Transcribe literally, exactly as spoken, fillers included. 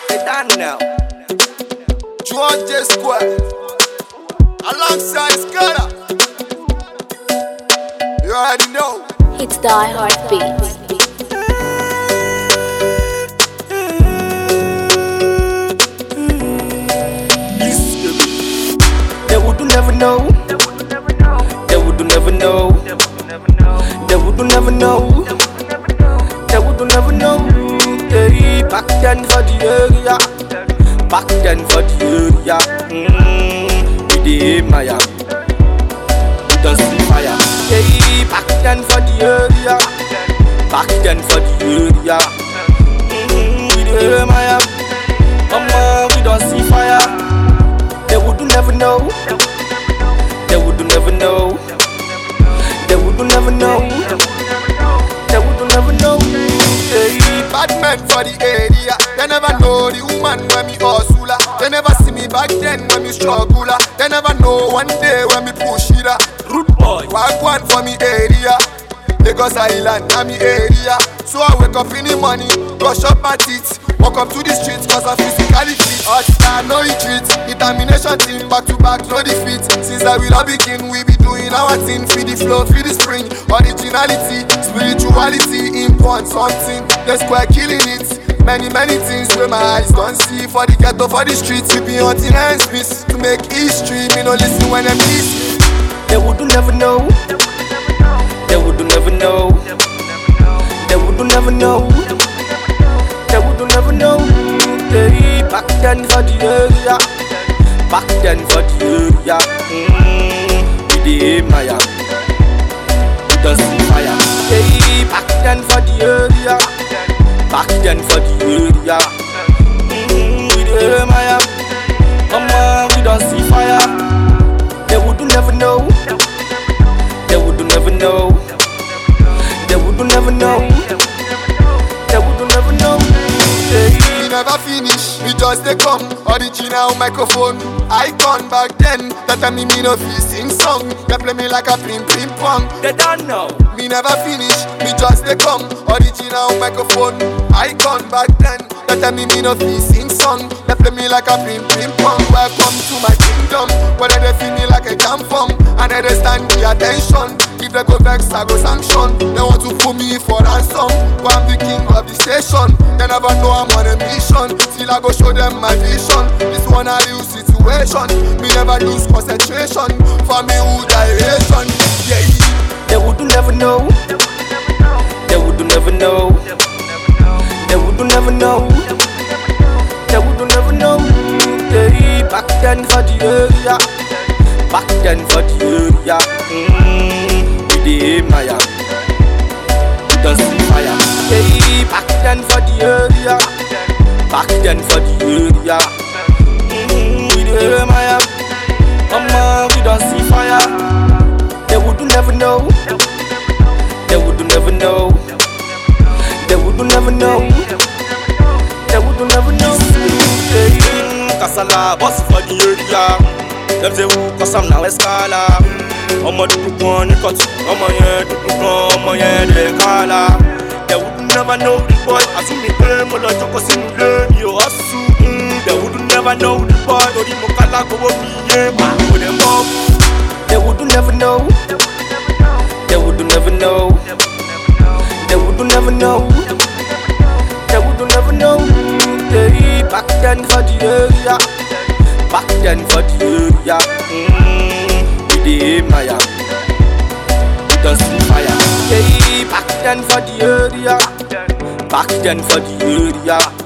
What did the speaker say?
They done now. Juan J Square alongside Scala. You already know. It's Die Hard Beats. They would never know. They would never know. They would never know. They would never know. Hey, back then for the area. Back then for the area. Mm, we dey Maya. We don't see fire. Hey, back then for the area. Back then for the area. Mm, we dey Maya. Come on, we don't see fire. They would never know. They would never know. They would never know. They would never know. Hey, bad men for the area. They never know the woman when me hustler. They never see me back then when me struggler. They never know one day when me push it up. Rude boy. Walk one for me area. Lagos Island, na me area. So I wake up in the morning, brush up my teeth, walk up to the streets cause I'm physically fit. Hot star, no retreat, determination team, back to back, no defeat. Since I will have begin, we be doing our thing. Feed the flow, feed the spring, originality, spirituality, import something. The square killing it. Many, many things where my eyes don't see. For the ghetto, for the streets, we be hunting hands miss. To make history, me no listen when them miss. They would never know. They would never know. They would never know. They would never know. Hey, back then for the area. Back then for the area. Mm, we dey Maya. We don't see fire. Hey, back then for the area. Back then for the area. Mm, we dey Maya. Come on, we don't see fire. They would never know. They would never know. They would never know. They would never know. Hey. We never finish, we just they come. Original microphone, icon back then. That time me me no feel sing song. They play me like a ping ping pong. They don't know. Me never finish, me just they come. Original microphone, icon back then. That time me me no feel sing song. They play me like a ping ping pong. Welcome to my kingdom, where they feel me like a jam from. And they stand the attention. If they go vex, I go sanction. They want to put me for ransom, but I'm the king of the station. They never know I'm on a mission. Still I go show them my vision. This one a real situation. Me never lose concentration. For me who direction. Yeah. They would never know. They would never know. They would never know. They would never know. Hey, back then for the area. Back then for the area. Mm, we dey Maya. We don't see fire. Hey, back then for the area. Back then for the area. Mm, we dey Maya. Come on, we don't see fire. They would never know. They would never know. They would never know. They would never know. Hey, Kasala, boss for the area. Them say who cause I'm now a scholar. Omo dudu kan ni cut. Omo yen dudu kan, omo yen de kala. They would never know the boy. As me play, mo lo joko sinu le mi o asu. They would never know the boy. Tori mo kala go wo mi ye ma go dem up. They would never know. They would never know. They would never know. They would never know. Hey, back then for the area. Back then for the area. Mm, we dey Maya. We don't see fire. Hey, back then for the area. Back then for the area.